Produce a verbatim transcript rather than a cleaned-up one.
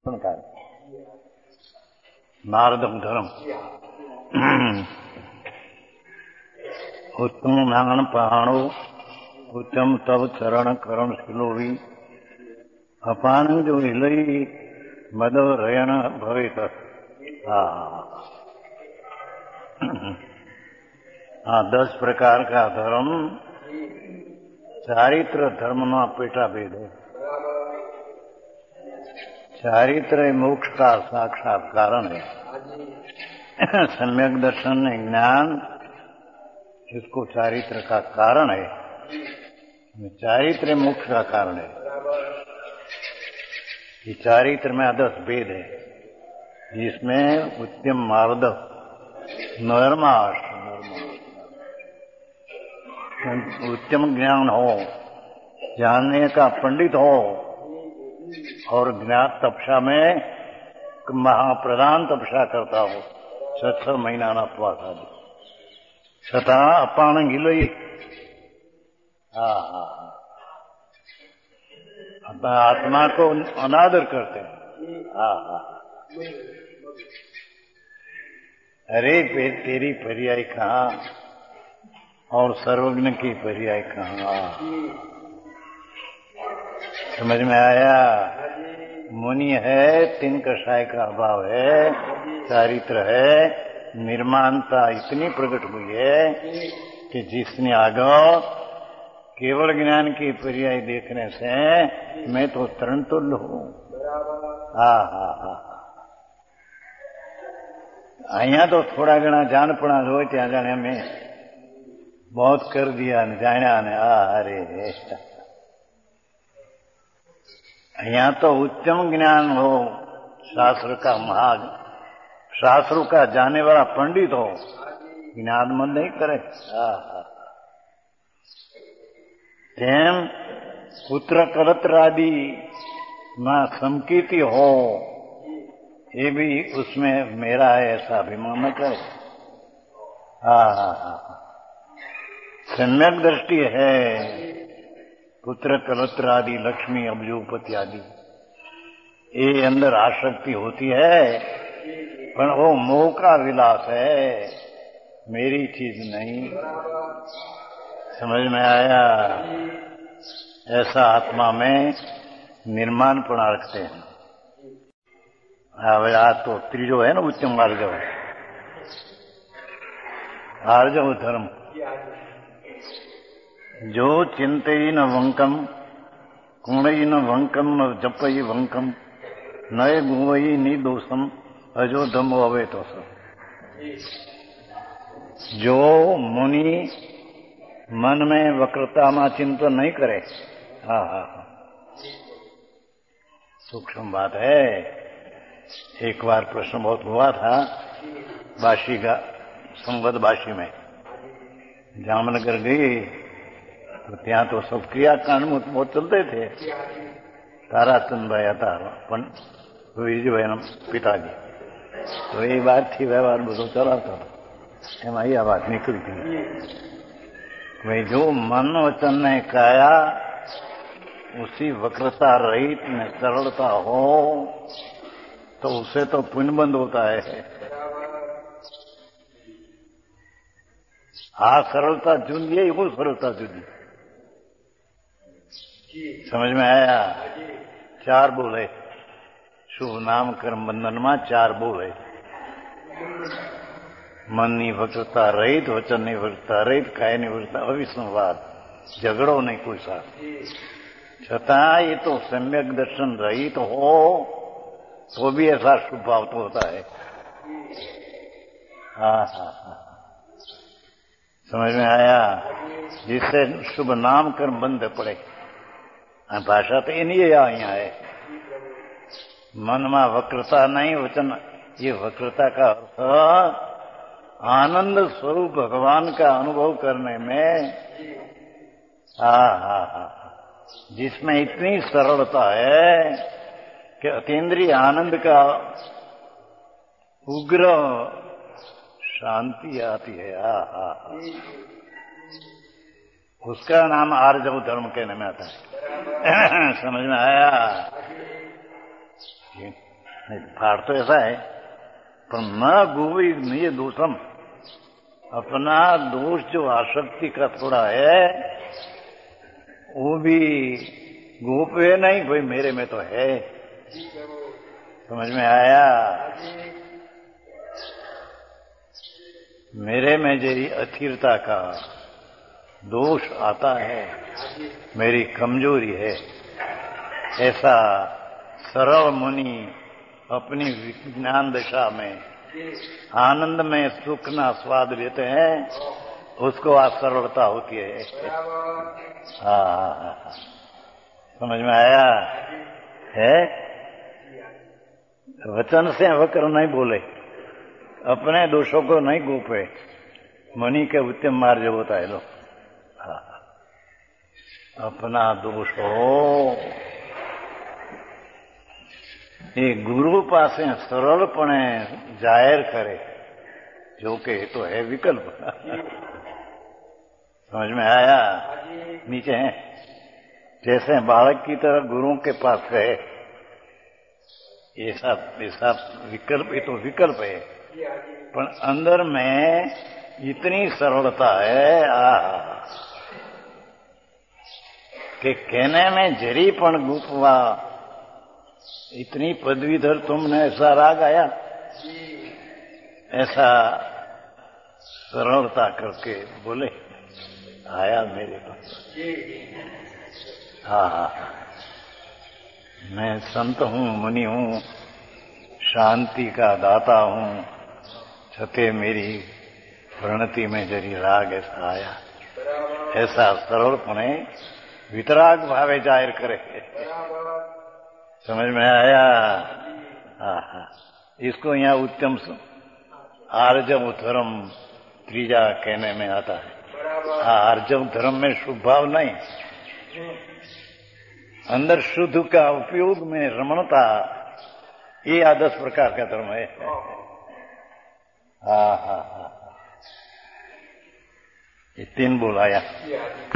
नारदम धर्म उत्तम नांगण पहाणो उत्तम तब चरण करण शिलोवी अपान जो हिलई मद रयण भवित। हाँ, दस प्रकार का धर्म चारित्र धर्म नो पेटा भेद है। चारित्र मोक्ष का साक्षात कारण है। सम्यक दर्शन ज्ञान इसको चारित्र का कारण है। चारित्र मोक्ष का कारण है। ये चारित्र में दस भेद है, जिसमें उत्तम मार्द नर्माश उत्तम ज्ञान हो, जानने का पंडित हो और ज्ञात तपस्या में महाप्रधान तपस्या करता हो, छह छह महीना ना उपवास आदि छठा अपान गिलोई। हाँ हाँ आत्मा को अनादर करते हैं। हाँ हाँ अरे तेरी पर्याय कहाँ और सर्वज्ञ की पर्याय कहाँ, समझ में आया? मुनि है, तीन कषाय का अभाव है, चारित्र है, निर्माणता इतनी प्रकट हुई है कि जिसने आगे केवल ज्ञान की पर्याय देखने से मैं तो तरण तुल्य हूं। हाँ हाँ हाँ अहिया तो थोड़ा घना जानपणा हो त्या जाने में बहुत कर दिया ने जाना ने आ अरे यहाँ तो उत्तम ज्ञान हो, शास्त्र का महाग शास्त्रों का जाने वाला पंडित हो, ज्ञान मन नहीं करे। तेम पुत्र कलत्र आदि मां समकीर्ति हो, ये भी उसमें मेरा है ऐसा अभिमान न करे। हा हा हा सम्यक दृष्टि है, पुत्र कलत्र आदि लक्ष्मी अब्जोपति आदि ये अंदर आसक्ति होती है, पर वो मोह का विलास है, मेरी चीज नहीं। समझ में आया? ऐसा आत्मा में निर्माणपण रखते हैं। अब आज तो त्रिजो है ना, उच्चम आर्जव आर्जव धर्म जो चिंतई न वंकम कुणई न वंकम न जपई वंकम नय गुवई नि दोषम अजो धमो अवे तो जो मुनि मन में वक्रता में चिंतन नहीं करे। हाँ हाँ हाँ सूक्ष्म बात है। एक बार प्रश्न बहुत हुआ था बाशी का संवद बाशी में, जामनगर गई तो ત્યાં तो सब क्रियाकांड बहुत चलते थे। ताराचंद भाई था વીરજીભાઈ पिताजी, तो ये बात थी व्यवहार બધો चलाता એમાં ये बात निकली थी भाई जो मन वचन ने काया उसी वक्रता रहित में सरलता हो तो उससे तो पुण्यबंध होता है। हाँ सरलता जुदी है, वो सरलता जुदी। समझ में आया? चार बोले शुभ नाम कर्म बंधन में चार बोले, मन नी वक्रता रहित, वचन नी वक्रता रहित, काय नी वक्रता अविसंवाद, झगड़ो नहीं कोई साथ। छता ये तो सम्यक दर्शन रहित हो तो भी ऐसा शुभ भाव तो होता है। हाँ हाँ हाँ समझ में आया? जिससे शुभ नाम कर्म बंध पड़े। भाषा तो इन्हीं यहाँ है, मन में वक्रता नहीं, वचन ये वक्रता का अर्थ आनंद स्वरूप भगवान का अनुभव करने में। हाँ हाँ हाँ जिसमें इतनी सरलता है कि अतीन्द्रिय आनंद का उग्र शांति आती है। हाँ हाँ उसका नाम आर्जव धर्म कहने में आता है। समझ में आया? फाड़ तो ऐसा है, पर न गोवी ये दोषम, अपना दोष जो आसक्ति का थोड़ा है वो भी गोपे नहीं, भाई मेरे में तो है। समझ में आया? मेरे में यदि अस्थिरता का दोष आता है, मेरी कमजोरी है, ऐसा सरल मुनि अपनी विज्ञान दशा में आनंद में सुख ना स्वाद लेते हैं, उसको आज सरलता होती है। हाँ हाँ हाँ, समझ में आया है? वचन से वक्र नहीं बोले, अपने दोषों को नहीं गोपे, मुनि के उत्तम मार्ग होता है। लो हाँ, अपना दोष हो ये गुरु पासे सरलपणे जाहिर करे, जो कि तो है विकल्प। समझ में आया? नीचे है जैसे बालक की तरह गुरुओं के पास गए, ये सब ये सब विकल्प, ये तो विकल्प है, पर अंदर में इतनी सरलता है आ कि कहने में जरीपण गुपवा, इतनी पदवीधर तुमने ऐसा राग आया, ऐसा सरलता करके बोले आया मेरे पास। हाँ हाँ, मैं संत हूँ, मुनि हूँ, शांति का दाता हूँ, छते मेरी प्रणति में जरी राग ऐसा आया, ऐसा सरलपणे वितराग भावे जाहिर करे। समझ में आया? हाँ हाँ, इसको यहाँ उत्तम आर्जव धर्म त्रीजा कहने में आता है। हाँ, आर्जव धर्म में शुभ भाव नहीं, अंदर शुद्ध का उपयोग में रमणता, ये आदर्श प्रकार का धर्म है। हाँ हाँ हाँ, ये तीन बोलाया।